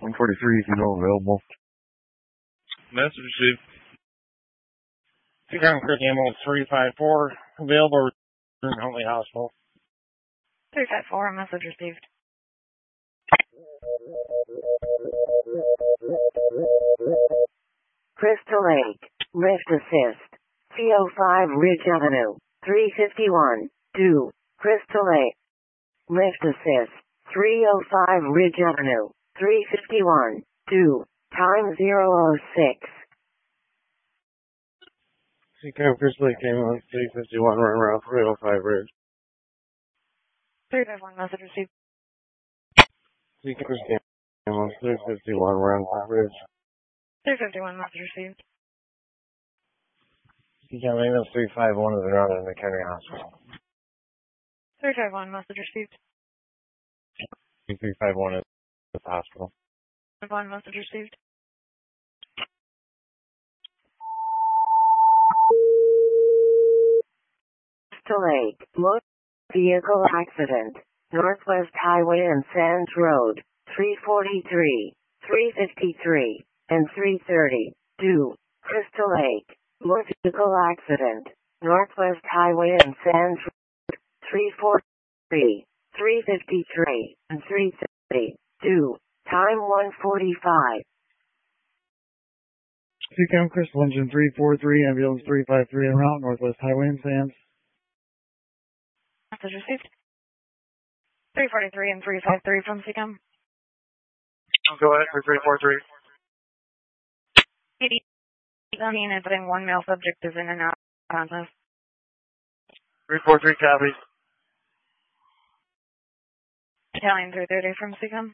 143 is no available. Message received. Seacom Creek Ambulance 354, available in Huntley Hospital. 354, message received. Crystal Lake, lift assist. CO5 Ridge Avenue, 351, due, Crystal Lake. Lift assist, 305 Ridge Avenue, 351, due, time 006. Seacom Crystal Lake Ambulance 351, run around 305 Ridge. 351, message received. Seacom Crystal Ambulance 351, run 5 Ridge. 351, message received. Seacom Ambulance 351 is around in McHenry Hospital. 351, message received. 351 is at the hospital. 351, message received. Crystal Lake, motor vehicle accident, Northwest Highway and Sands Road, 343, 353, and 330, due, Crystal Lake. Motor vehicle accident, Northwest Highway and Sands Road, 343, 353, and 330, due, time 1:45. Seacom Crystal Engine 343, Ambulance 353 en route, Northwest Highway and Sands. Message received. 343 and 353 from Seacom. Go ahead for 343. 18 is in one male subject is in and out conscious. 343 copies. Battalion 330 from Seacom.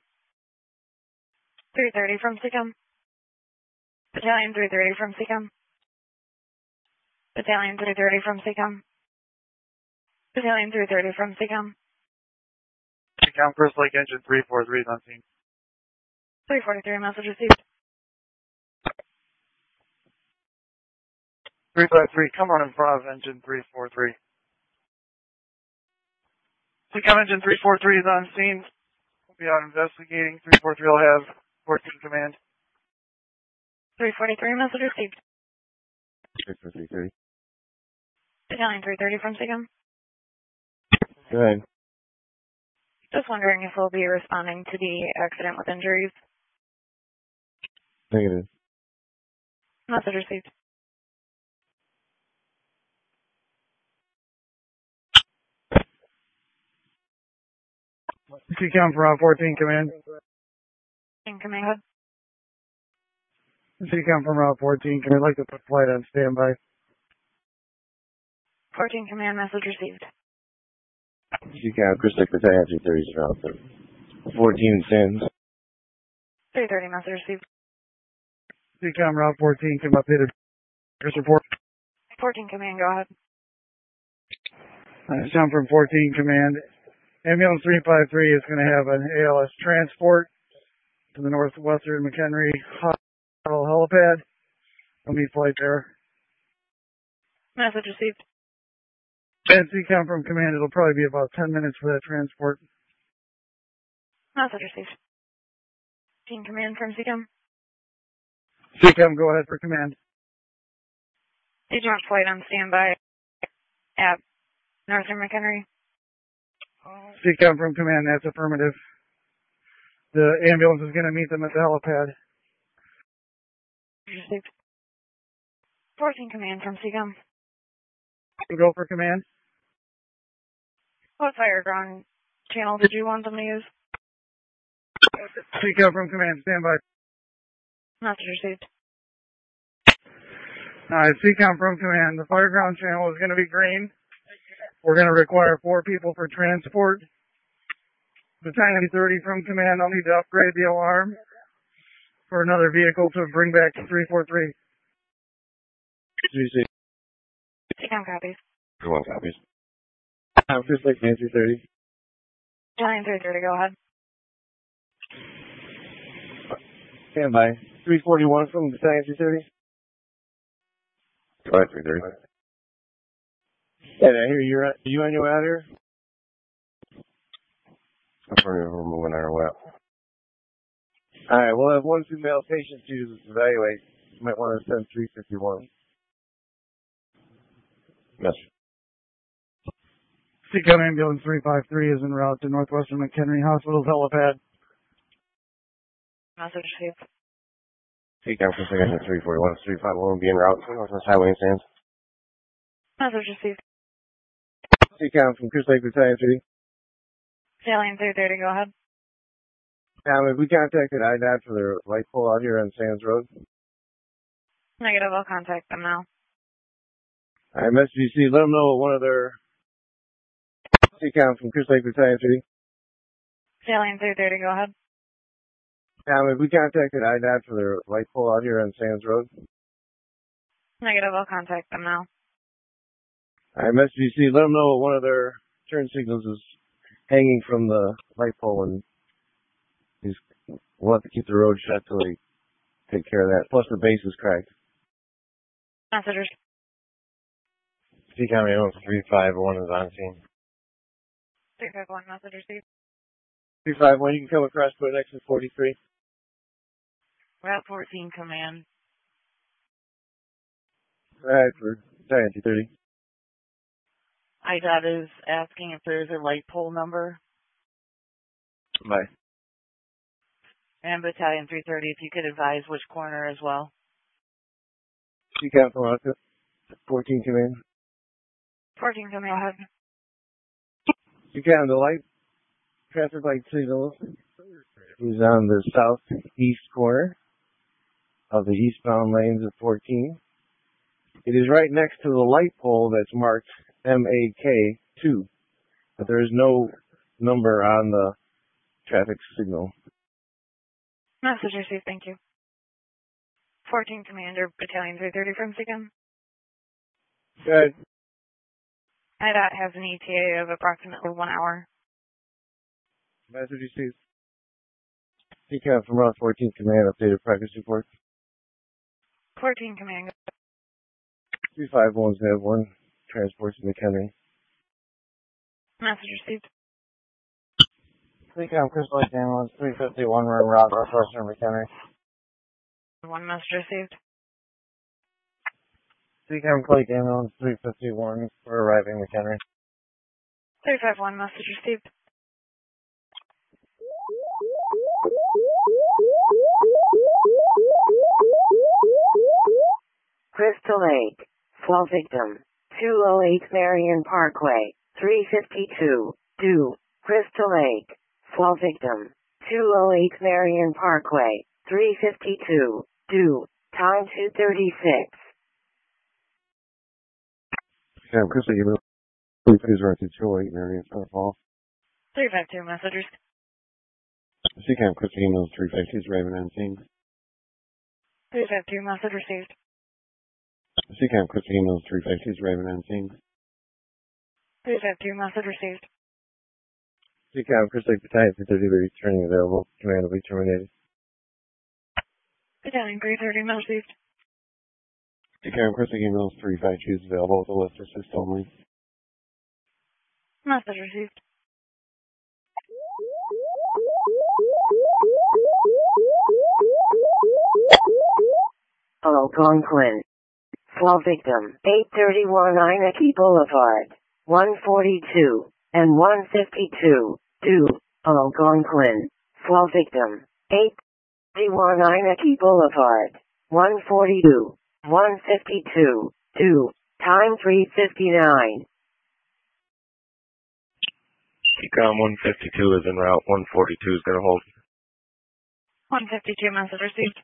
330 from Seacom. Battalion 330 from Seacom. Battalion 330 from Seacom. Battalion 330 from Seacom. Seacom Crystal Lake Engine 343 is on scene. 343, message received. 353, come on in front of engine 343. Seacom engine 343 is on scene. We'll be out investigating. 343 will have 14 command. 343, message received. 353. Battalion 330 from Seacom. Go ahead. Just wondering if we'll be responding to the accident with injuries. Negative. Message received. Seacom from Route 14, command. In command. Seacom from Route 14, command. I'd like to put flight on standby. 14 command, message received. Seacom Crystal Lake Battalion 330 is around 14 Sands. 330, message received. Seacom Route 14, come updated. Chris report. 14 command, go ahead. Seacom from 14, command. Ambulance 353 is going to have an ALS transport to the Northwestern McHenry Hospital helipad. I'll need flight there. Message received. And Seacom from command, it'll probably be about 10 minutes for that transport. Message received. 14 command from Seacom. Seacom, go ahead for command. Did you want flight on standby at Northern McHenry? Seacom from command, that's affirmative. The ambulance is going to meet them at the helipad. Received. 14 command from Seacom. Go for command. What fire ground channel did you want them to use? Seacom from command, standby. Message received. Alright, Seacom from command, the fire ground channel is going to be green. We're going to require 4 people for transport. Battalion 30 from command, I'll need to upgrade the alarm for another vehicle to bring back to 343. Seacom copies. 1 copies. Crystal Lake 330. Battalion 330, go ahead. Standby. 341 from Battalion 330. Go ahead, 330. Yeah, I hear you're you on your way out here? We're moving our way out. Alright, we'll have 1 female patient to evaluate. You might want to send 351. Message. Seacom Ambulance 353 is en route to Northwestern McHenry Hospital's helipad. Message received. Seacom for second 341, 351 will be en route to Northwest Highway and Sands. Message received. Seacom from Crystal Lake Battalion 3. Salient 330, go ahead. Have we contacted IDOT for their light pole out here on Sands Road? Negative, I'll contact them now. Alright, SGC, let them know one of their Seacom from Crystal Lake Battalion 3. Salient 330, go ahead. Have we contacted IDOT for their light pole out here on Sands Road? Negative, I'll contact them now. Alright, SGC, let them know one of their turn signals is hanging from the light pole and we'll have to keep the road shut till they take care of that. Plus the base is cracked. Messengers. Seacom Ambulance 351 is on scene. 351, message received. 351, you can come across to an exit 43. Route 14 command. Alright, for Battalion 230. IDOT is asking if there's a light pole number. Bye. And Battalion 330, if you could advise which corner as well. Seacom from Route 14 command. 14, come ahead. Seacom, the light, traffic light signal is on the southeast corner of the eastbound lanes of 14. It is right next to the light pole that's marked MAK2, but there is no number on the traffic signal. Message received, thank you. 14 Commander, Battalion 330 from Seacom. Good. IDOT has an ETA of approximately 1 hour. Message received. Seacom from Route 14 command, updated progress report. 14 Command. 351's have 1 transport to McHenry. Message received. Seacom Crystal Lake Ambulance 351, we're en route Northwestern McHenry. 1 message received. Seacom Lake Ambulance 351, we're arriving McHenry. 351 message received. Crystal Lake. Fall victim. 208 Marion Parkway. 352. Due. Crystal Lake. Fall victim. 208 Marion Parkway. 352. Due. Time 2:36. Seacom Crystal Lake Ambulance 352, Marion Fall. 352 messengers. Seacom Crystal Lake Ambulance 352 is arriving on scene. 352 message received. Seacom Crystal Lake Ambulance 352 is arriving on scene. 352 message received. Seacom Crystal Lake Battalion 330 will be returning available. Command will be terminated. Battalion 330 message received. Seacom Crystal Lake Ambulance 352 is available with a lift assist only. Message received. Algonquin. Fall victim. 831 Inaki Boulevard. 142 and 152. Due. Algonquin. Fall victim. 831 Inaki Boulevard. 142. 152. Due. Time 3:59. Seacom 152 is en route. 142 is going to hold. 152 message received.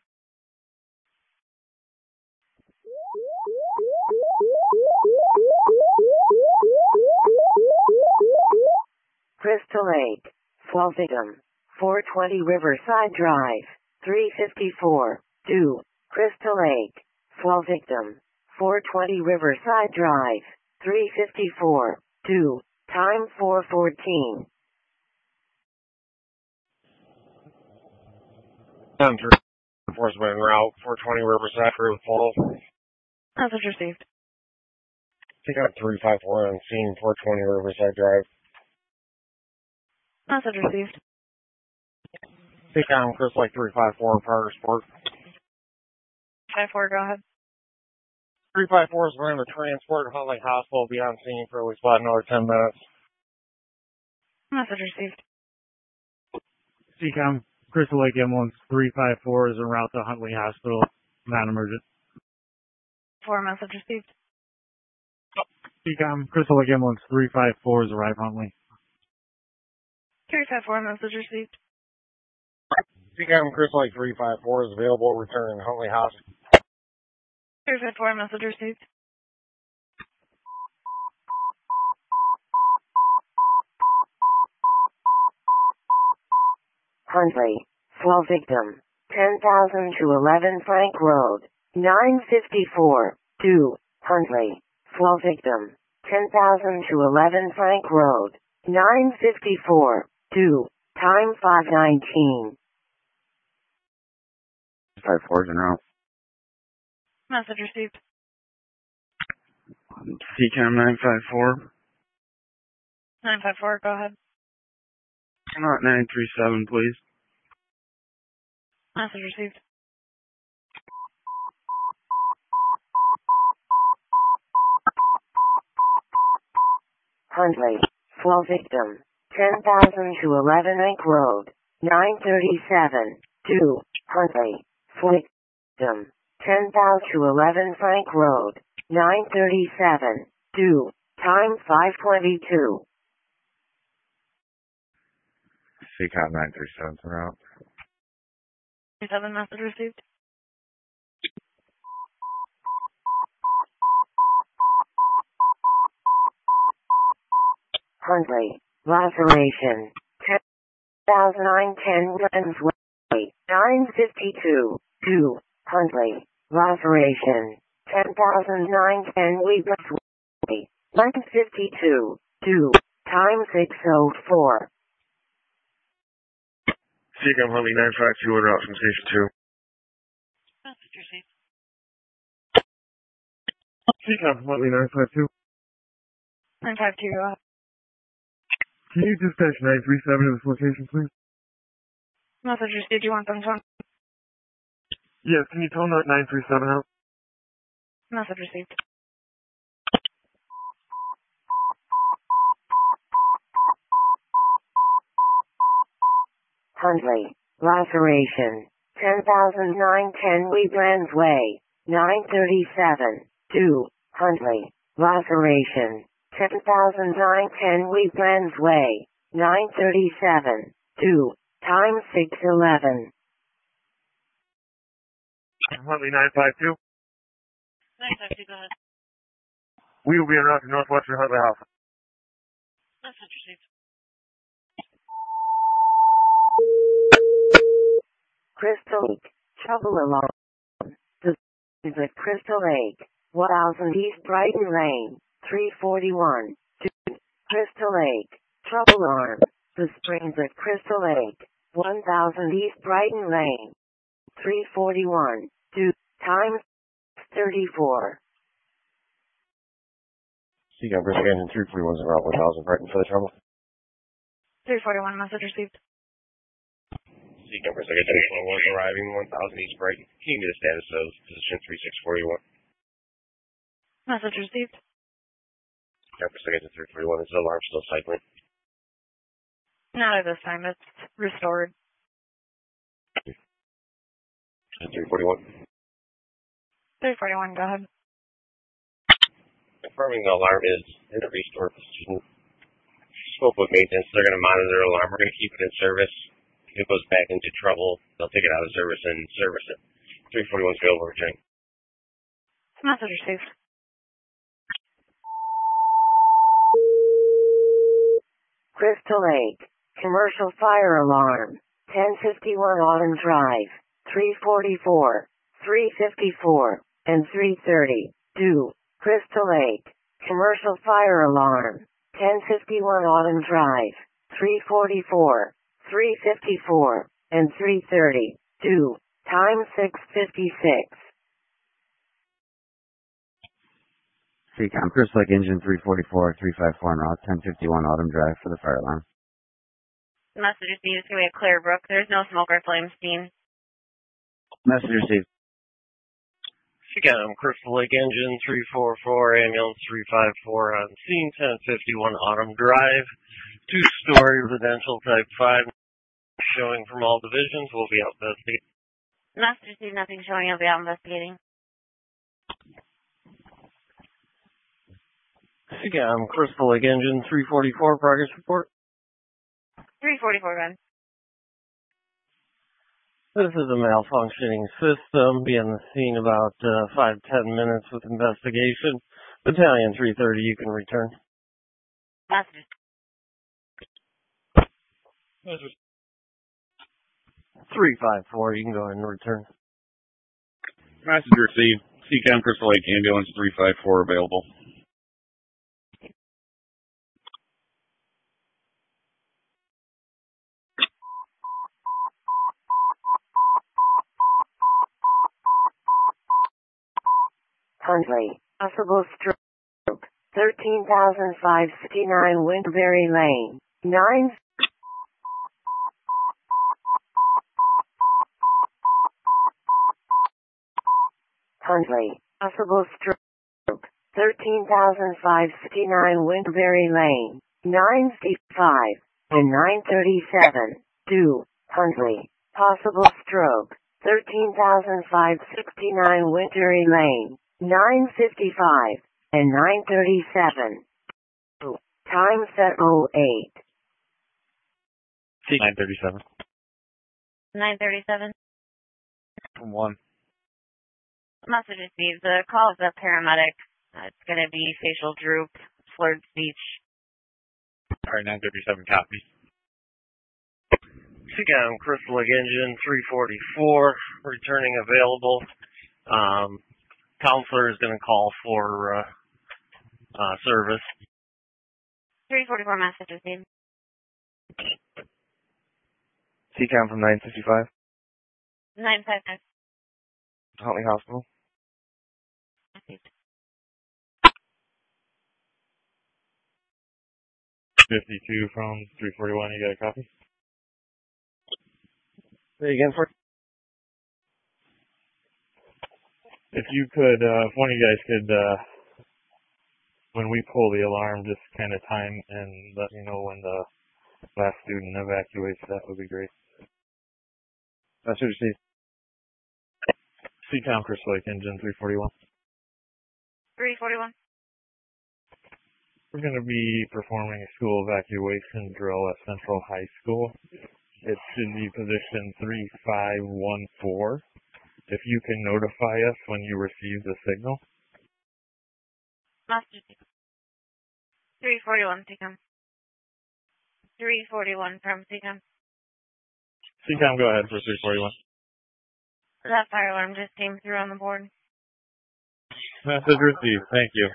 Crystal Lake. Fall victim. 420 Riverside Drive. 354. Due. Crystal Lake. Fall victim. 420 Riverside Drive. 354. Due. Time 4:14. Enforcement en route. 420 Riverside Road Fall. Message received. Seacom 354 on scene. 420 Riverside Drive. Message received. CCOM, Chris Lake 354 and Fire Sport. 54, go ahead. 354 is going to transport Huntley Hospital. Be on scene for at least about another 10 minutes. Message received. CCOM, Crystal Lake Ambulance 354 is en route to Huntley Hospital, non-emergent. 4, message received. CCOM, Crystal Lake Ambulance 354 is arrived Huntley. 354, message received. CCOM, Chris Lake 354 is available returning Huntley Hospital. 354, message received. Huntley, swell victim, 10,000 to 11 Frank Road, 954, 2, Huntley, swell victim, 10,000 to 11 Frank Road, 954, 2, time 5:19. 54 is en route. Message received. CCOM 954. 954, go ahead. Not 937, please. Message received. Huntley, swell victim, 10,000 to 11 Rank Road, 937, 2, Huntley, swell victim, 10,000 to 11 Frank Road, 937, 2, time 5:22. CCOM 937 is en route. 37, message received. Huntley, laceration, 10,910 Glens Way, 952, 2, Huntley, laceration, 10,910 Weaver's Way, 952, 2, time 6:04. CCOM, Huntley 952 en route from Station 2. Message received. CCOM, Huntley 952. 952, go ahead. Can you dispatch 937 to this location, please? Message received. Do you want them to? Yes, can you tone that 937 out? Message received. Huntley, laceration, 10,910 Weedlands Way, 937, 2, Huntley, laceration, 10,910 Weedlands Way, 937, 2, time 6:11. Huntley 952. 952, go ahead. We will be en route to Northwestern Huntley House. Message received. Crystal Lake, trouble alarm. The is at Crystal Lake, 1000 East Brighton Lane, 341, 2, Crystal Lake, trouble alarm. The Springs at Crystal Lake, 1000 East Brighton Lane, 341, 2, time 34. CCOM, Chris Lake Engine 341 is en route 1000 Brighton for the trouble. 341, message received. CCOM, Chris Lake Engine 341 arriving 1000 East Brighton. Can you give me the status of position 3641? Message received. CCOM, Chris Lake Engine 341, is the alarm still cycling? Not at this time. It's restored. 341. 341, go ahead. Confirming the alarm is in a restored position. Scope of maintenance, they're going to monitor the alarm. We're going to keep it in service. If it goes back into trouble, they'll take it out of service and service it. 341 is available, returning. Message received. Crystal Lake, commercial fire alarm, 1051 Autumn Drive, 344, 354, and 330, 2, Crystal Lake, commercial fire alarm, 1051 Autumn Drive, 344, 354, and 330, 2, time 6:56. CCOM, Chris Lake Engine 344, 354 en route, 1051 Autumn Drive for the fire alarm. Message received. It's going to be a Clearbrook. There's no smoke or flame seen. Message received. Seacom, Crystal Lake Engine 344, ambulance 354 on scene, 1051 Autumn Drive, two-story residential type 5, showing from all divisions. We'll be out investigating. Message received. Nothing showing. I'll be out investigating. Seacom, Crystal Lake Engine 344, progress report. 344, run. This is a malfunctioning system. Be on the scene about 5-10 minutes with investigation. Battalion 330, you can return. Message. 354, you can go ahead and return. Message received. Seacom, Crystal Lake Ambulance 354 available. Hundley, possible stroke, 13,569 Winterberry Lane, 9. Hundley, possible stroke, 13,569 Winterberry Lane, 955 and 937. 2. Hundley, possible stroke, 13,569 Winterberry Lane, 955 and 937. Time set 08. 937. 937. 1. Message received. The call is a paramedic. It's going to be facial droop, slurred speech. Alright, 937 copy. Seacom, Crystal Lake Engine 344, returning available. Counselor is going to call for service. 344, message received. Seacom from 955, 955. Huntley Hospital. 52 from 341, you got a copy? Say again, for. If you could, if one of you guys could, when we pull the alarm, just kind of time and let me know when the last student evacuates, that would be great. Message received. Seacom, Crystal Lake Engine 341. 341. We're going to be performing a school evacuation drill at Central High School. It should be position 3514. If you can notify us when you receive the signal. Message received. 341, Seacom. 341 from Seacom. Seacom, go ahead for 341. That fire alarm just came through on the board. Message received. Thank you.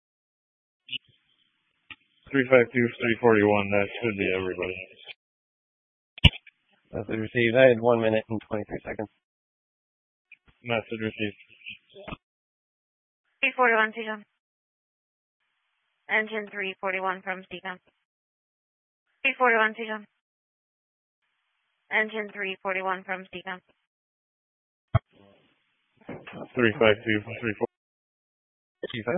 352, 341, that should be everybody. Message received. I had 1 minute and 23 seconds. Message received. 341, Seacom. Engine 341 from Seacom. 341, Seacom. Engine 341 from Seacom. 352 from 340.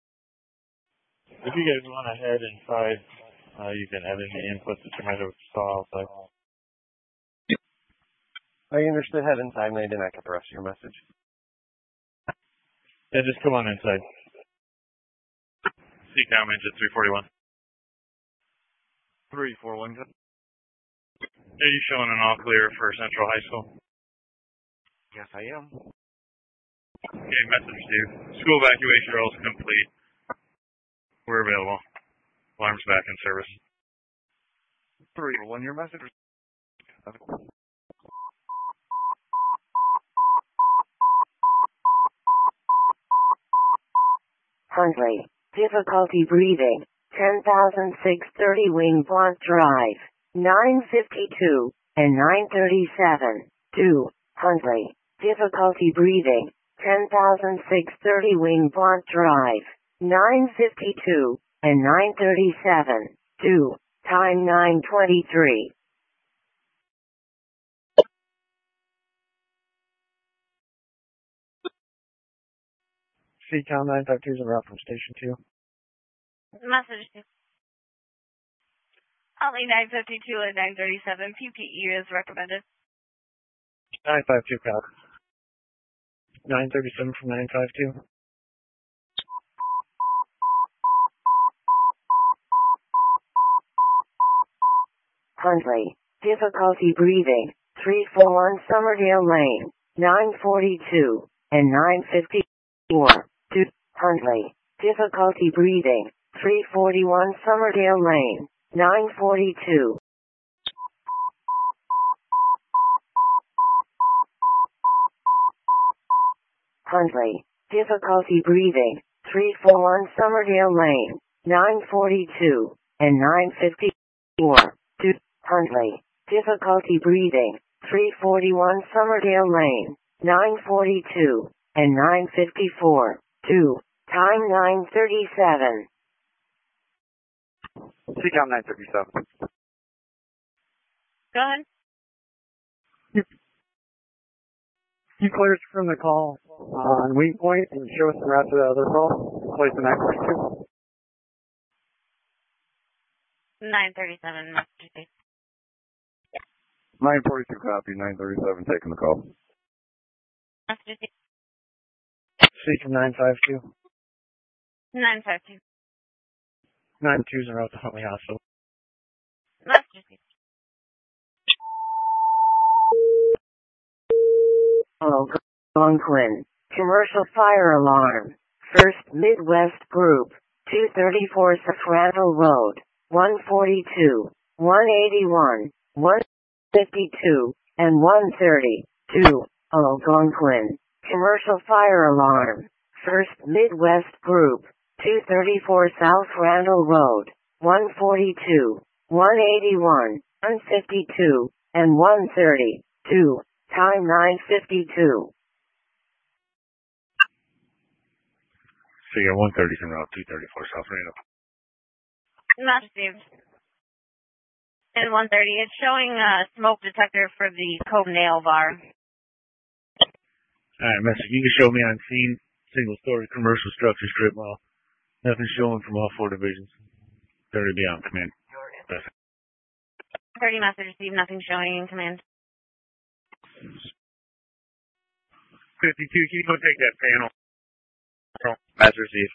If you guys want to head inside, you can edit the inputs that you might have saw outside. I understood head inside and I did not get the rest of your message. Yeah, just come on inside. Seacom, engine 341. 341, good. Are you showing an all clear for Central High School? Yes, I am. Okay, message to you. School evacuation drill is complete. We're available. Alarm's back in service. 341, your message. Hundley, difficulty breathing, 10,630 Wing Blanc Drive, 952 and 937. 2. Hundley, difficulty breathing, 10,630 Wing Blanc Drive, 952 and 937. 2. Time 9:23. CCOM 952 is en route from Station 2. Message received. Only 952 and 937. PPE is recommended. 952 copy. 937 from 952. Huntley, difficulty breathing, 341 Summerdale Lane, 942 and 954. To Huntley, difficulty breathing, 341 Summerdale Lane, 942. Huntley, difficulty breathing, 341 Summerdale Lane, 942 and 954. To Huntley, difficulty breathing, 341 Summerdale Lane, 942 and 954. 2. Time 9:37. CCOM 937. Go ahead. You cleared from the call on weak point and show us the rest of the other call. Place the 942. 937. Message received. 942 copy, 937 taking the call. Message received. CCOM 952. 952. 952 is en route to Huntley Hospital. Message received. Algonquin, commercial fire alarm. First Midwest Group, 234 Safrano Road, 142, 181, 152, and 130. 2. Algonquin, commercial fire alarm. First Midwest Group, 234 South Randall Road, 142, 181, 152, and 130. 2. Time 9:52. So you got 130 en route, 234 South Randall. Message received. And 130. It's showing a smoke detector for the Cove Nail Bar. Alright, message. You can show me on scene, single-story commercial structure strip mall. Nothing showing from all 4 divisions. 30 beyond command. 30 message received. Nothing showing in command. 52, can you go take that panel? Message received.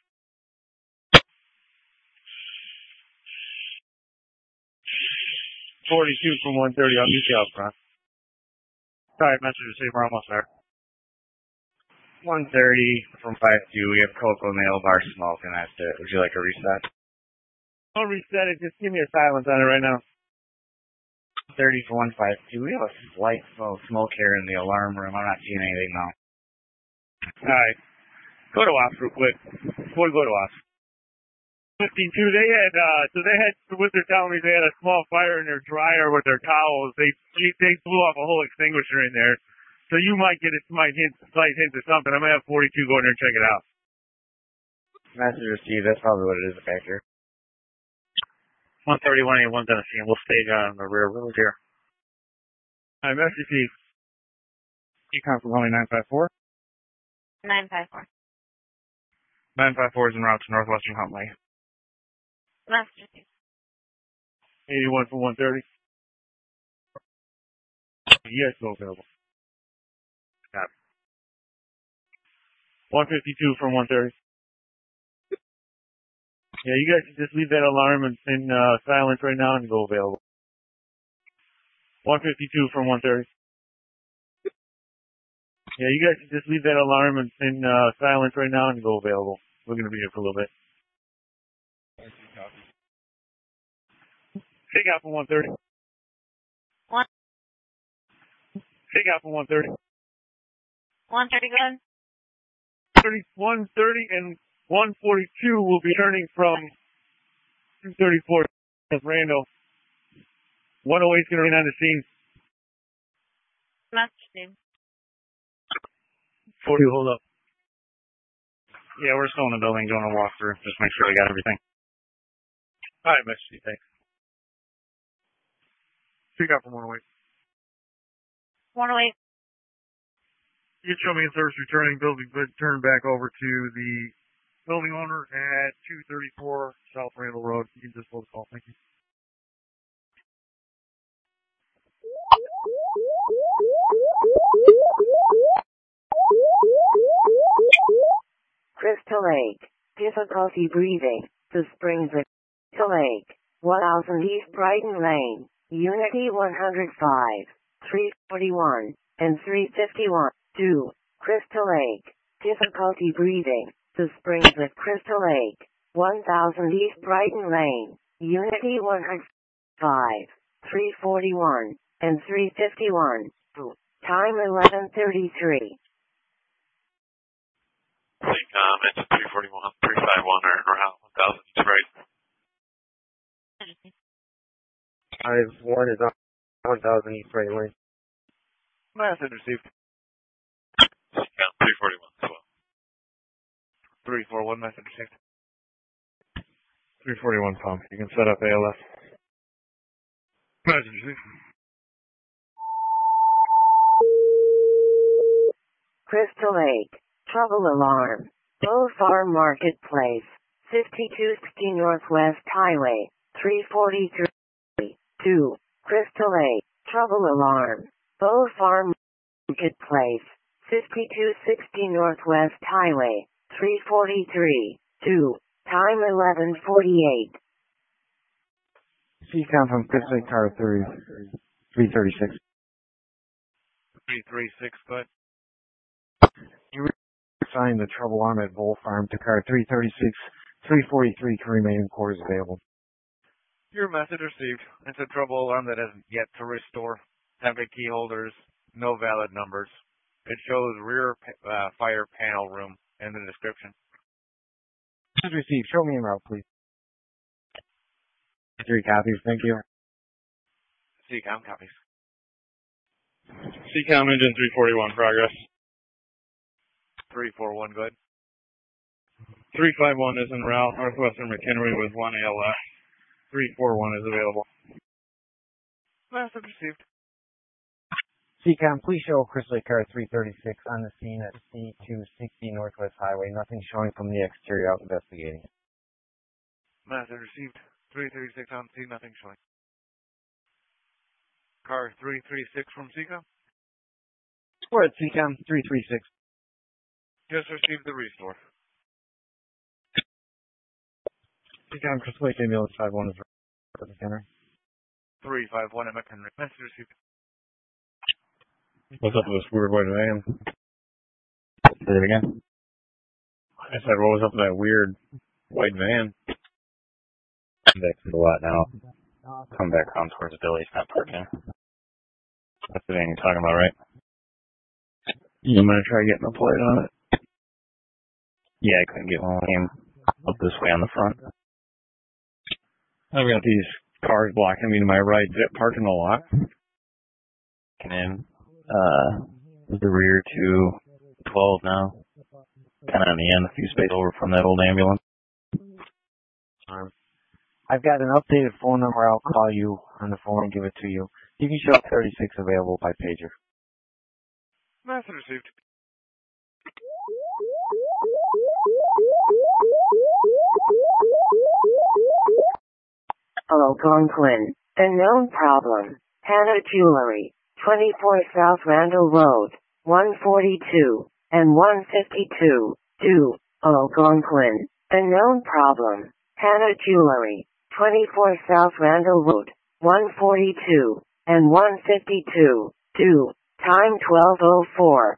42 from 130, I'll meet you out front. Alright, message received, we're almost there. 130 from 52. We have Cocoa Nail Bar Smoke, and that's it. Would you like a reset? I'll reset it, just give me a silence on it right now. 30 for 152. We have a slight smoke here in the alarm room. I'm not seeing anything now. Alright. Go to ops real quick. Before we go to ops. 52, they had, what they're telling me, they had a small fire in their dryer with their towels. They blew off a whole extinguisher in there. So you might get a slight hint of something. I'm going to have 42 go in there and check it out. Message received. That's probably what it is back here. 131, anyone's on the scene. We'll stay on the rear wheels here. Alright, message received. CCOM from only 954. 954. 954 is en route to Northwestern Huntley. Message received. 81 from 130. Yes, no available. Got it. 152 from 130. Yeah, you guys can just leave that alarm in silence right now and go available. 152 from 130. Yeah, you guys can just leave that alarm in silence right now and go available. We're going to be here for a little bit. Take out from 130. Take out from 130. 130, go ahead. 130 and 142 will be turning from 234 at Randall. 108 is going to remain on the scene. Message received. 40, hold up. Yeah, we're still in the building doing a walkthrough. Just make sure we got everything. All right, message, thanks. CCOM from 108. 108. You can show me in service returning building, but turn back over to the building owner at 234 South Randall Road. You can just hold the call. Thank you. Crystal Lake. Difficulty breathing. The Springs at Crystal Lake. 1000 East Brighton Lane. Unity 105. 341 and 351. 2. Crystal Lake. Difficulty breathing. The Springs at Crystal Lake. 1000 East Brighton Lane. Unity 105. 341 and 351. 2. Time 11:33. Engine 341, 351 are around 1000 East Brighton. 5-1 is on 1000 East Brighton Lane. Message received. Seacom 341 as well. 341 message received. 341 pump. You can set up ALS. Message received. Crystal Lake. Trouble alarm. Bow Farm Marketplace. 5260 Northwest Highway. 343. 2. Crystal Lake. Trouble alarm. Bow Farm Marketplace. 5260 Northwest Highway. 343. 2. Time 11:48. Seacom from Crystal Lake Tower 336. 336, but You assigned the trouble alarm at Bull Farm to car 336, 343 to remain quarters available. your message received. It's a trouble alarm that hasn't yet to restore. Temporary key holders, no valid numbers. It shows rear fire panel room in the description. Message received. Show me en route, please. 3 copies. Thank you. Seacom copies. Seacom engine 341 progress. 341, good. 351 is en route. Northwestern McHenry with 1 ALS. 341 is available. Message received. Seacom, please show Crystal Lake car 336 on the scene at C260 Northwest Highway. Nothing showing from the exterior, out investigating. Message received. 336 on scene, nothing showing. Car 336 from Seacom. We're at Seacom 336. Just received the restore. Seacom Crystal Lake ambulance 51 is at the center. 351 at McHenry. Message received. What's up with this weird white van? Say it again. I said, what was up with that weird white van? Back to the lot now. Come back around towards Billy's, not parking. That's the van you're talking about, right? I'm gonna try getting a plate on it. Yeah, I couldn't get one. Came up this way on the front. I've got these cars blocking me to my right. Is it parked in the lot? Looking in. The rear to 12 now. Kind of on the end, a few spaces over from that old ambulance. I've got an updated phone number. I'll call you on the phone and give it to you. You can show 36 available by pager. Message received. Algonquin. Unknown problem. Hannah Jewelry. 24 South Randall Road. 142 and 152. 2. Algonquin. Unknown problem. Hannah Jewelry. 24 South Randall Road. 142 and 152. 2. Time 12:04.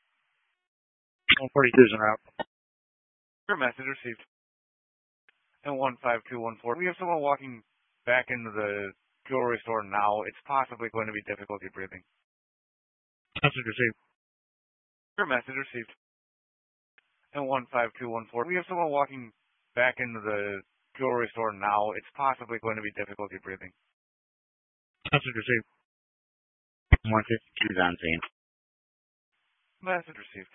142 is en route. Your message received. And 15214. We have someone walking back into the jewelry store now. It's possibly going to be difficulty breathing. Message received. Your message received. And 15214. We have someone walking back into the jewelry store now. It's possibly going to be difficulty breathing. Message received. 152 is on scene. Message received.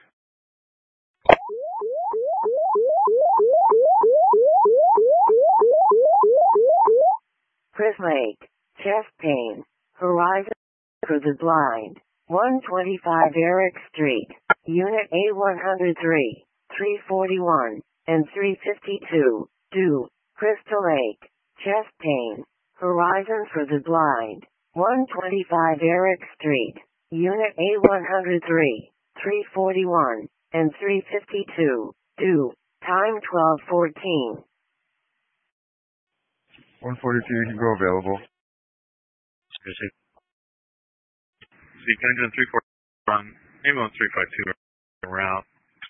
Chris Lake. Chest pain. Horizon for the blind. 125 Eric Street, Unit A103, 341, and 352, due, Crystal Lake, chest pain, Horizon for the blind. 125 Eric Street, Unit A103, 341, and 352, due, time 12:14. 142, you can go available. Seek engine 341, ambulance 352, route.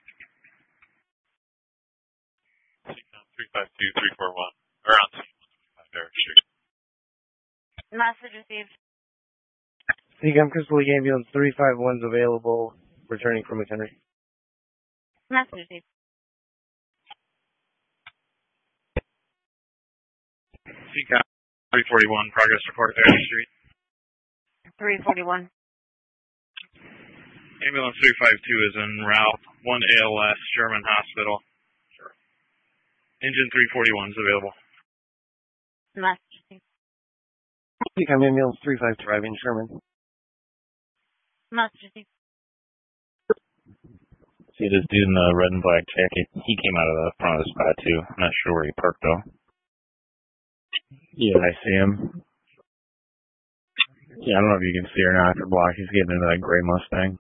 Seek 352, 341, around 125 Eric Street. Message received. Seacom Crystal Lake Ambulance 351 is available, returning from McHenry. Message received. Seek 341, progress report Eric Street. 341. Ambulance 352 is en route, 1 ALS, Sherman Hospital. Engine 341 is available. Message received. Seacom Ambulance 352 driving Sherman. Message received. See this dude in the red and black jacket? He came out of the front of the spot too. I'm not sure where he parked though. Yeah, I see him. Yeah, I don't know if you can see or not. The block, he's getting into that gray Mustang.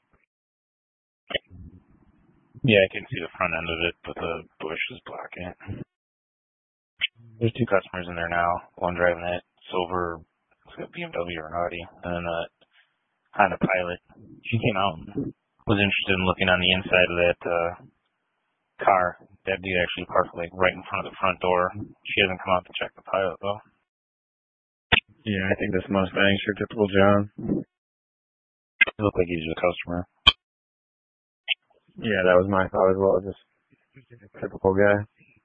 Yeah, I can see the front end of it, but the bush is blocking it. There's two customers in there now. One driving that silver, it's got BMW or an Audi, and a Honda Pilot. She came out and was interested in looking on the inside of that car. That dude actually parked like right in front of the front door. She hasn't come out to check the Pilot though. Yeah, I think this Mustang's your typical John. It looked like he was a customer. Yeah, that was my thought as well. Just a typical guy.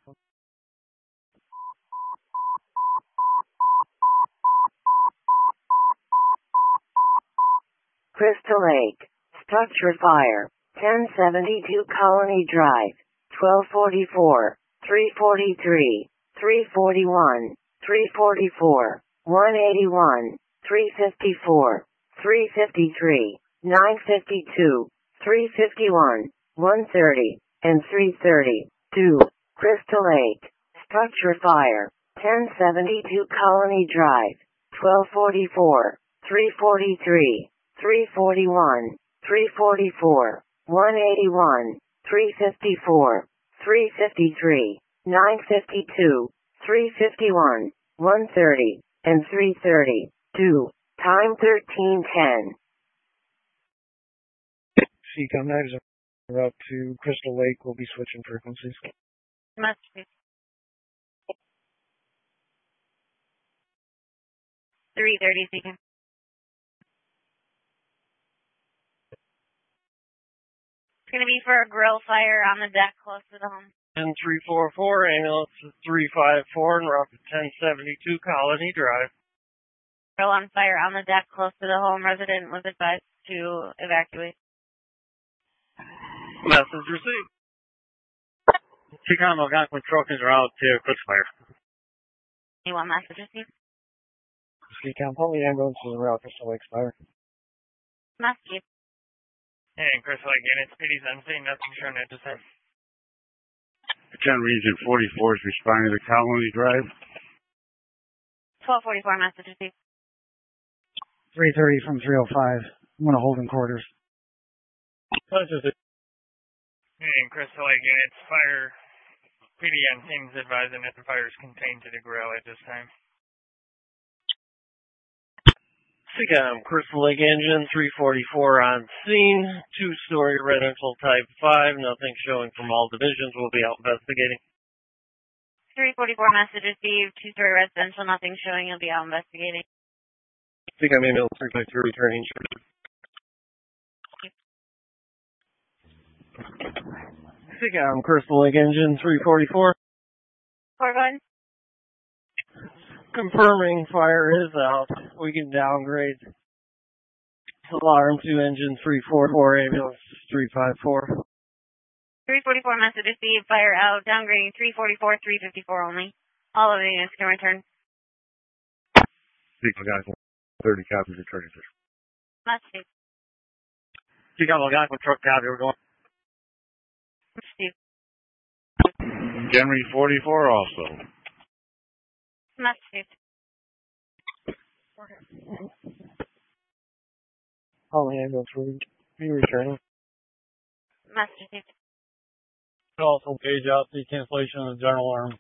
Crystal Lake, structure fire, 1072 Colony Drive, 1244, 343, 341, 344, 181, 354, 353, 952, 351, 130, and 330, due, Crystal Lake, structure fire, 1072 Colony Drive, 1244, 343, 341, 344, 181, 354, 353, 952, 351, 130, and 330, due, time 13:10. Seacom 9 is en route to Crystal Lake. We'll be switching frequencies. Message received. 330 Seacom. It's going to be for a grill fire on the deck close to the home. And 344, ambulance 354, en route to 1072 Colony Drive. Grill on fire on the deck close to the home. Resident was advised to evacuate. Message received. Seacom Algonquin truck is en route to Crystal Lake. You want message received? Seacom Pony ambulance is en route to Crystal Lake Spire. Message. Hey, Crystal Lake units, PD's unseen, nothing shown at this time. Ken Region 44 is responding to Colony Drive. 1244 message received. 330 from 305. I'm going to hold in quarters. Hey, Crystal Lake units, fire. PD unseen is advising that the fire is contained to the grill at this time. Seacom Crystal Lake engine 344 on scene. 2-story residential type 5. Nothing showing from all divisions. We'll be out investigating. 344 message received. 2-story residential. Nothing showing. You'll be out investigating. Seacom ambulance 352 returning. Seacom Crystal Lake engine 344. 4 going. Confirming fire is out. We can downgrade alarm to engine 344, ambulance 354. 344 message received. Fire out. Downgrading 344, 354 only. All of the units can return. Seacom guys, 30 copies of charges. Message. Chicago Algonquin truck copy. We're going. Steve. Henry 44 also. Master Steve. Holly ambulance will be returning. Master Steve. Also page out the cancellation of the general alarm.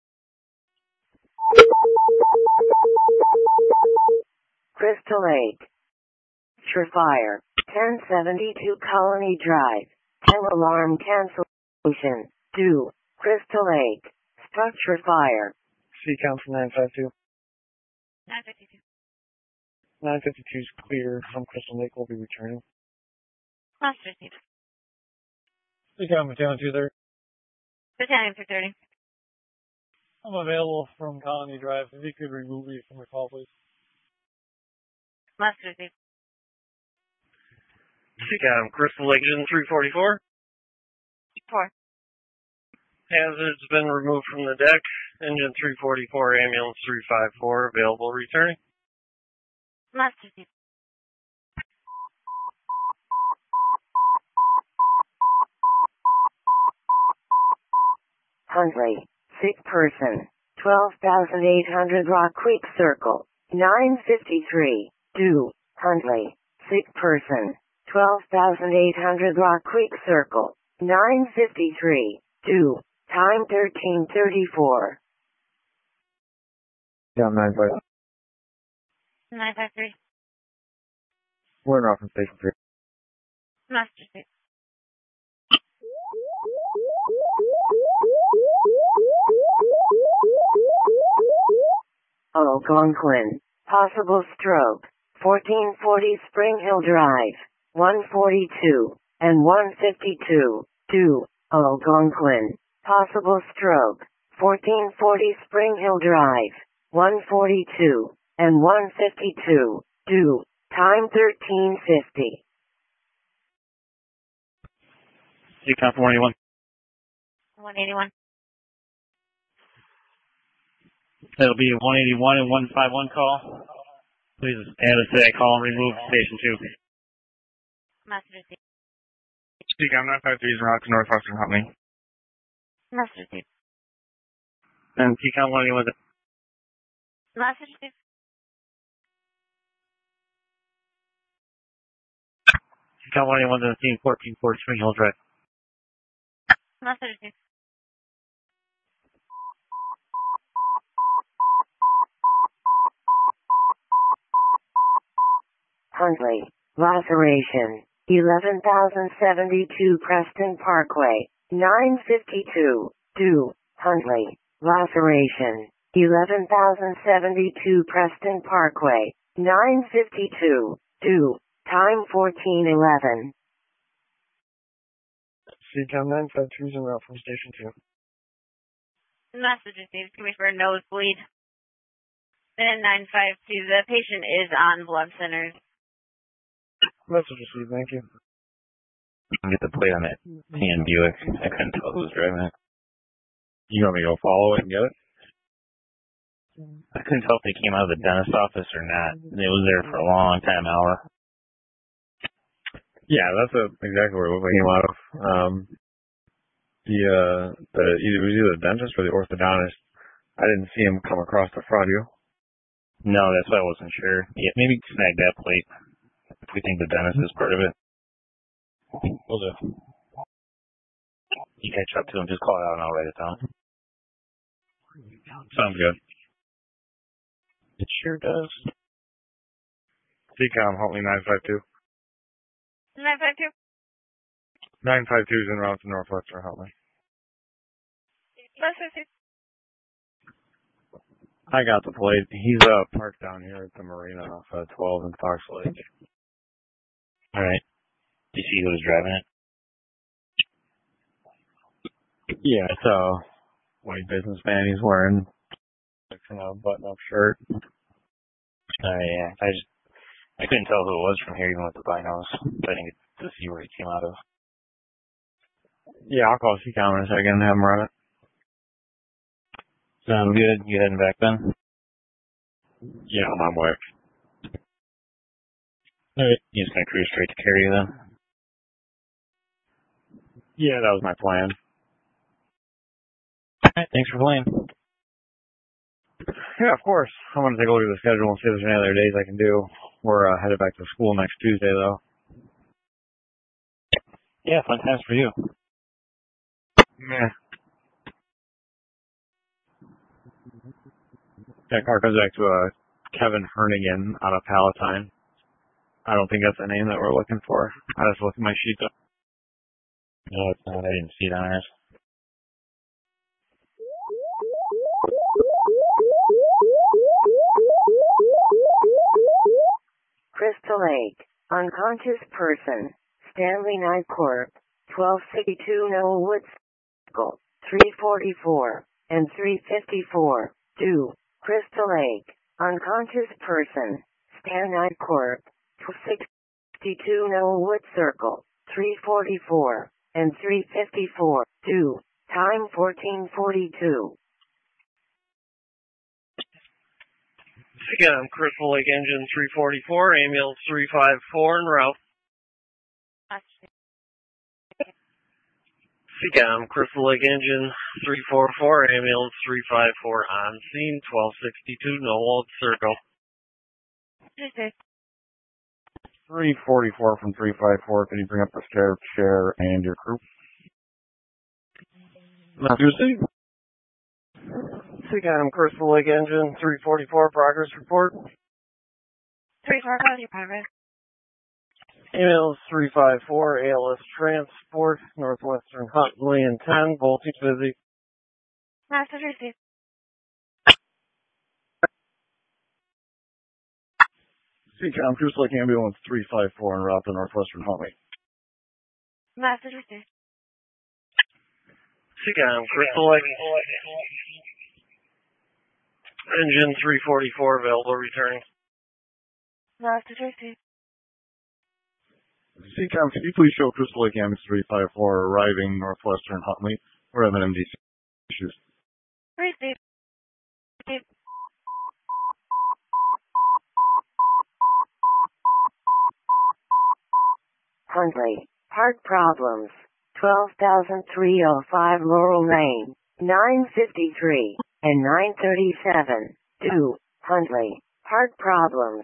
Crystal Lake. Surefire. 1072 Colony Drive. 10 alarm cancellation. Due. Crystal Lake. Structure fire. CCOM from 952. 952. 952 is clear from Crystal Lake. Will be returning. Master Steve. CCOM Battalion 230. Battalion 230. I'm available from Colony Drive. If you could remove me from the call, please. Master Steve. CCOM Crystal Lake Engine 344. 4. Hazards been removed from the deck. Engine 344, ambulance 354, available returning. Master Steve. Huntley. Sick person. 12,800 Rock Creek Circle. 953. Due. Huntley. Sick person. 12,800 Rock Creek Circle. 953. Due. Time 13:34. Down 953. 953. We're off from station 3. Master Steve. Algonquin. Possible stroke. 1440 Spring Hill Drive. 142 and 152. Due. Algonquin. Possible stroke. 1440 Spring Hill Drive. 142 and 152. Due. Time 13:50. CCOM 481. 181. That'll be a 181 and 151 call. Please add us to that call and remove station 2. Master Steve. CCOM 953 is around to Northwestern Huntley. Master Steve. And CCOM 181. Master Steve. CCOM 181 to the team 1440 Spring Hill Drive. Master Steve. Huntley. Laceration. 11,072 Preston Parkway. 952. Due. Huntley. Laceration. 11,072 Preston Parkway. 952. Due. Time 14:11. CCOM 952 is en route from station 2. Master Steve. Can we for a nosebleed? Then 952. The patient is on blood centers. Message received, thank you. Get the plate on that tan Buick. I couldn't tell who was driving it. You want me to go follow it and get it? I couldn't tell if they came out of the dentist office or not. It was there for a long time, hour. Yeah, that's exactly where it came out of. It was either the dentist or the orthodontist. I didn't see him come across the front of you. No, that's why I wasn't sure. Yeah, maybe snag that plate if we think the dentist is part of it. We'll do. You catch up to him, just call it out and I'll write it down. Sounds good. It sure does. CCOM Huntley 952. 952. 952 is en route to Northwestern Huntley. Master Steve. I got the plate. He's parked down here at the marina off 12 in Fox Lake. Alright. Do you see who was driving it? Yeah, it's a white businessman. He's wearing a button-up shirt. Yeah. I couldn't tell who it was from here, even with the binos. But I didn't get to see where he came out of. Yeah, I'll call CCOM in a second and have him run it. Sounds good. You heading back then? Yeah, I'm on my way. Alright. You just gonna cruise straight to Cary then? Yeah, that was my plan. Alright, thanks for playing. Yeah, of course. I'm going to take a look at the schedule and see if there's any other days I can do. We're headed back to school next Tuesday, though. Yeah, fun times for you. Meh. That car comes back to Kevin Hernigan out of Palatine. I don't think that's the name that we're looking for. I just looked at my sheet, though. No, it's not. I didn't see it on ours. Crystal Lake, unconscious person, Stanley Knight Corp., 1262 Knollwood Circle, 344 and 354, 2. Crystal Lake, unconscious person, Stan Knight Corp., 1262 Knollwood Circle, 344 and 354, 2. Time 1442. Again, Crystal Lake Engine 344, ambulance 354 en route. Seacom, Crystal Lake Engine 344, ambulance 354 on scene, 1262 Knollwood Circle. 344 from 354. Can you bring up the chair and your crew? Matthew City. Seacom, Crystal Lake Engine 344, progress report. 344, your progress. Ambulance 354, ALS Transport, Northwestern Huntley and 10, Voltage busy. Message received. Seacom, Crystal Lake Ambulance 354 en route to Northwestern Huntley. Message received. Seacom, Crystal Lake Engine 344, available returning. Message received. Seacom, can you please show Crystal Lake Ambulance 354 arriving Northwestern Huntley? We're having MDC issues. Received. Huntley, heart problems, 12,305 Laurel Lane, 953 and 937, 2. Huntley, heart problems,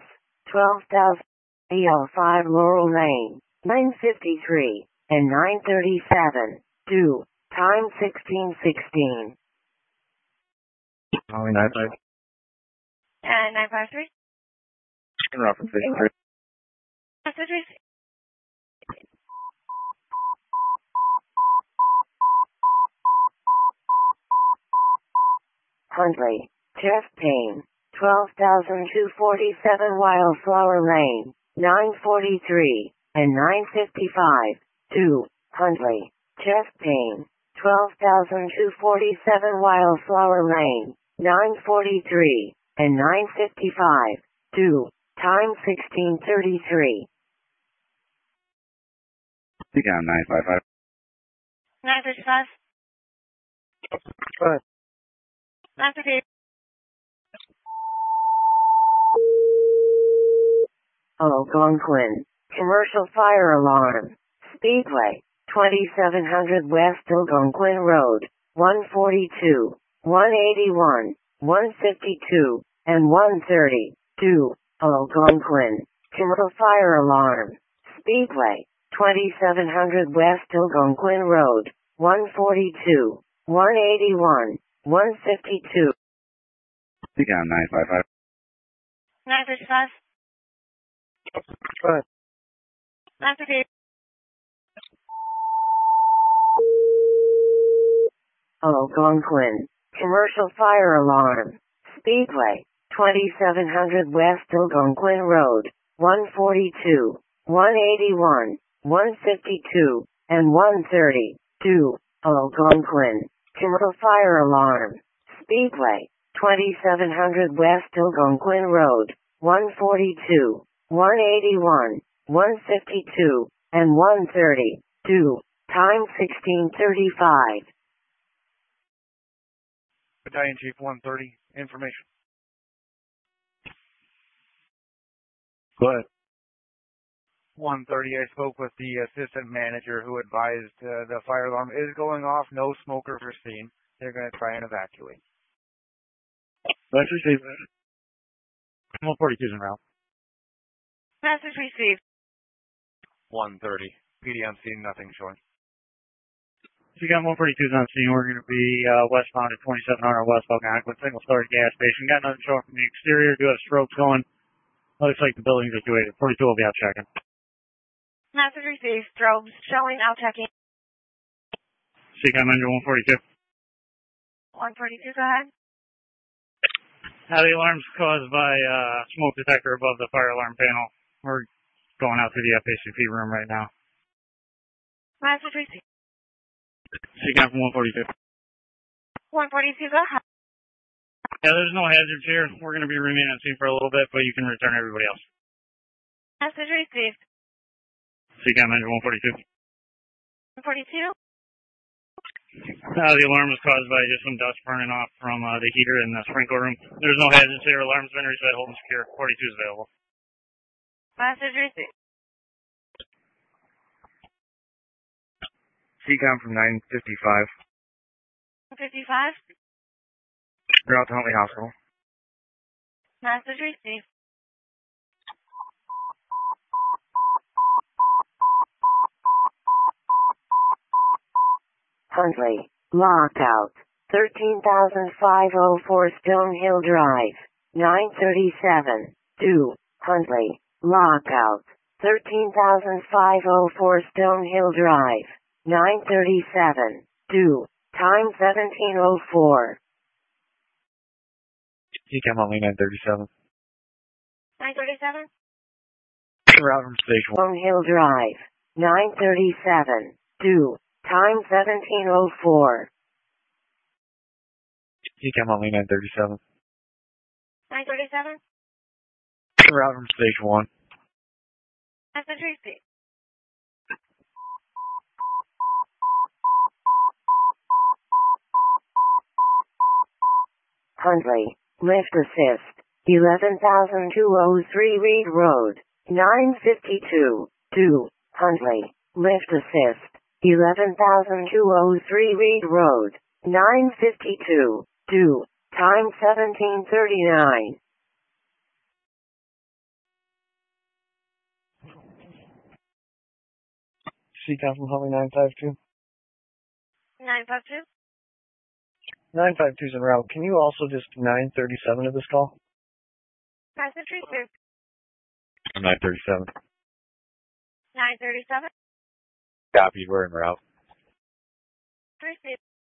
12,305 Laurel Lane, 953 and 937, 2. Time 1616. Only 953. 953. In reference to Message received. Huntley, chest pain, 12,247 Wildflower Lane, 943 and 955, 2. Huntley, chest pain, 12,247 Wildflower Lane, 943 and 955, 2. Time 1633. Seacom 955. 955. Go ahead. 958. Algonquin, commercial fire alarm, Speedway, 2700 West Algonquin Road, 142, 181, 152, and 130, 2. Algonquin, commercial fire alarm, Speedway, 2700 West Algonquin Road, 142, 181, 152. Seacom 955. 955. Go ahead. 958. Algonquin, commercial fire alarm, Speedway, 2700 West Algonquin Road, 142, 181, 152, and 130, 2. Algonquin, commercial fire alarm, Speedway, 2700 West Algonquin Road, 142, 181, 152, and 130, 2. Time 1635. Battalion Chief 130, information. Go ahead. 1:30, I spoke with the assistant manager who advised the fire alarm is going off. No smokers are seen. They're going to try and evacuate. Let's receive it. 142's en route. Message received. 1:30. PD on scene, nothing showing. You got 142's on scene. We're going to be westbound at 2700 West Algonquin, single story gas station. Got nothing showing from the exterior. Do have strokes going. Looks like the building's situated. 42 will be out checking. Message received. Strobes showing out checking. CCOM engine 142. 142, go ahead. The alarm's caused by smoke detector above the fire alarm panel. We're going out to the FACP room right now. Message received. CCOM from 142. 142, go ahead. Yeah, there's no hazards here. We're going to be remaining on scene for a little bit, but you can return everybody else. Message received. CCOM engine 142. 142. The alarm was caused by just some dust burning off from the heater in the sprinkler room. There's no hazards here. Alarm's been reset, holding secure. 42 is available. Message received. CCOM from 955. 55. You're out to Huntley Hospital. Message received. Huntley, lockout, 13,504 Stonehill Drive, 937, 2, Huntley, lockout, 13,504 Stonehill Drive, 937, 2, time 1704. CCOM only 937. 937. Route from station 1. Stonehill Drive, 937, 2, time 1704. CCOM only 937. 937. Route from station 1. Message received. Huntley, lift assist, 11,203 Reed Road, 952, 2, Huntley, lift assist, 11,203 Reed Road, 952, 2, time 1739. CCOM from Huntley 952. 952. 952's en route. Can you also just 937 of this call? Message received. 937. 937. Copied. We're en route. Received.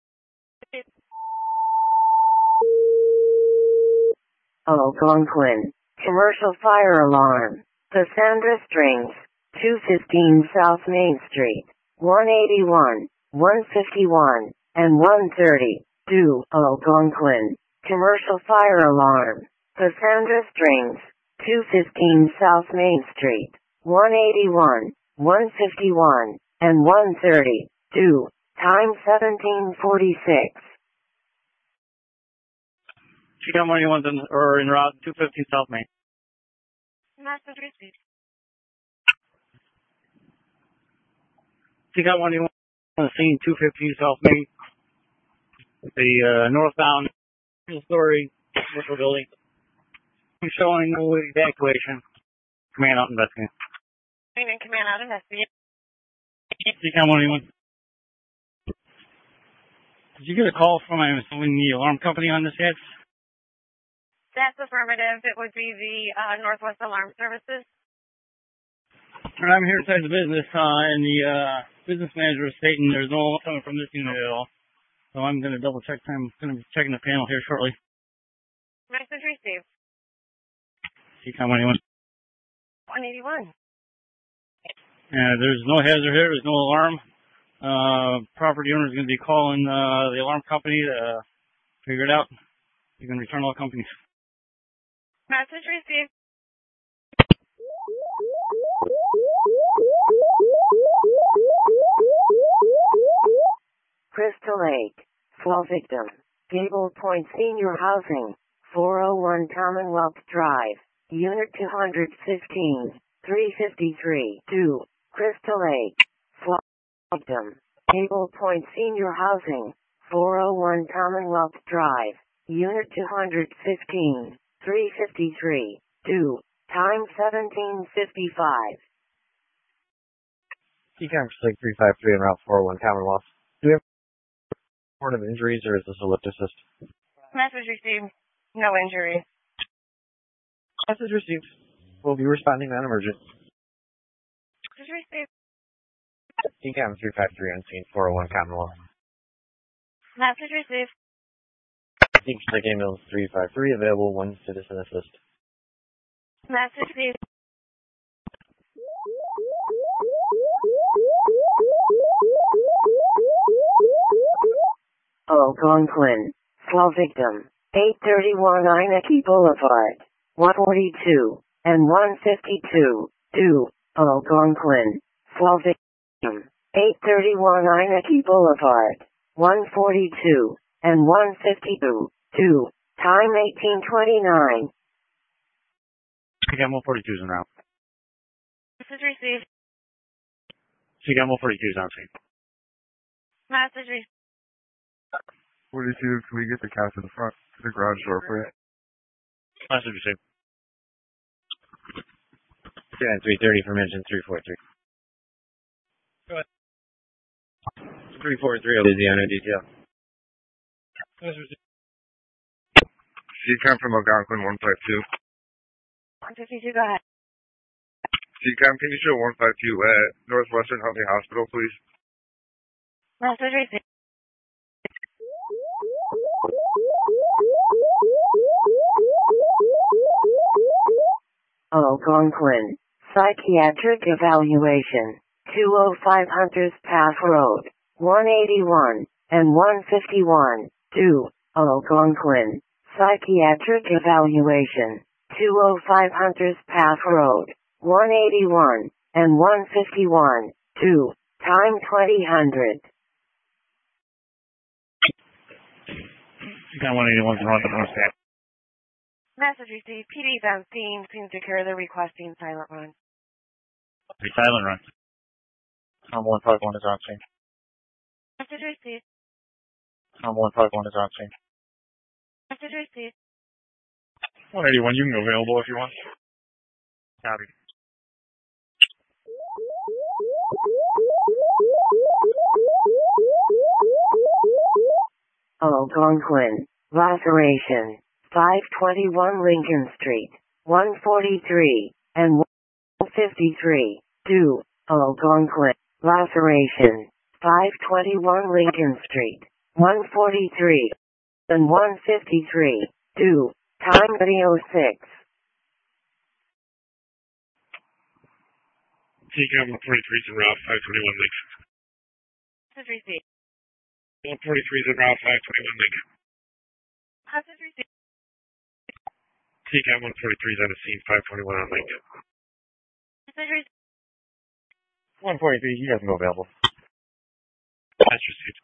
Algonquin, commercial fire alarm, Cassandra Strings, 215 South Main Street, 181, 151, and 130. 2, Algonquin, commercial fire alarm, Cassandra Strings, 215 South Main Street, 181, 151, and 130, 2, time 1746. CCOM 181's en route 215 South Main. Message received. CCOM 181 on the scene 215 South Main. The northbound story commercial building. Showing no evacuation. Command out investigating. Command out investigating. CCOM 181. Did you get a call from, I'm assuming, the alarm company on this yet? That's affirmative. It would be the Northwest Alarm Services. I'm here inside the business, and the business manager is stating there's no alarm coming from this unit at all. So I'm going to double check. I'm going to be checking the panel here shortly. Message received. CCOM 181. 181. There's no hazard here. There's no alarm. Property owner is going to be calling the alarm company to figure it out. You can return all companies. Message received. Crystal Lake, fall victim, Gable Point Senior Housing, 401 Commonwealth Drive, Unit 215, 353. 2. Crystal Lake. Victim. Cable Point Senior Housing. 401 Commonwealth Drive. Unit 215. 353. 2. Time 17:55. TCAM Lake 353 on Route 401 Commonwealth. Do we have a report of injuries or is this a lift assist? Message received. No injury. Message received. We'll be responding non-emergent. Message received. TCAM 353 on scene 401 Commonwealth. Message received. TCAM Lake ambulance 353 available 1 citizen assist. Message received. Algonquin. Slow victim. 831 Inaki Boulevard. 142 and 152. 2. Algonquin. Slow victim. 831 Inaki Boulevard. 142 and 152. 2. Time 18:29. CCAM 142 is en route. Message received. CCAM 142 is on scene. Message received. 42, can we get the cast in the front to the garage door for you? Message received. TCAM 330 from engine 343. Go ahead. 343 Louisiana detail. Message received. CCAM from Algonquin 152. 152, go ahead. CCAM, can you show 152 at Northwestern Huntley Hospital, please? Message received. Algonquin. Psychiatric evaluation. 205 Hunters Path Road. 181 and 151. 2. Algonquin. Psychiatric evaluation. 205 Hunters Path Road. 181 and 151. 2. Time 2000. CCAM 181 from Huntley North Staff. Message received. PD's on scene. Seems to carry the requesting silent run. The silent run. 151 is on scene. Message received. 151 is on scene. Message received. 181, you can go available if you want. Copy. Algonquin. Laceration. 521 Lincoln Street. 143 and 153. 2. Algonquin. Laceration. 521 Lincoln Street. 143 and 153. 2. Time 3:06. CCAM 143 is en route 521 Lincoln. Message received. 143 is en route 521 Lincoln. Message received. CCAM 143 is on the scene 521 on Lincoln. Message received. 143, you guys can go available. That's received.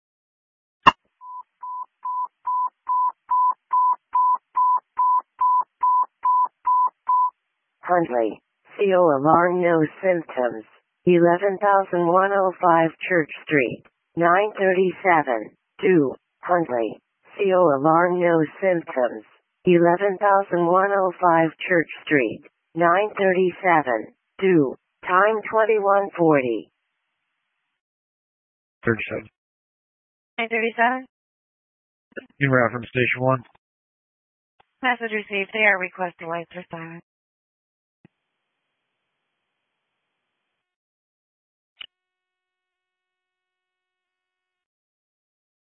Huntley. CO alarm, no symptoms. 11,105 Church Street. 937. 2. Huntley. CO alarm, no symptoms. 11,105 Church Street. 937. 2. Time 21:40. 37. 937. En route from Station 1. Message received. They are requesting lights are silent.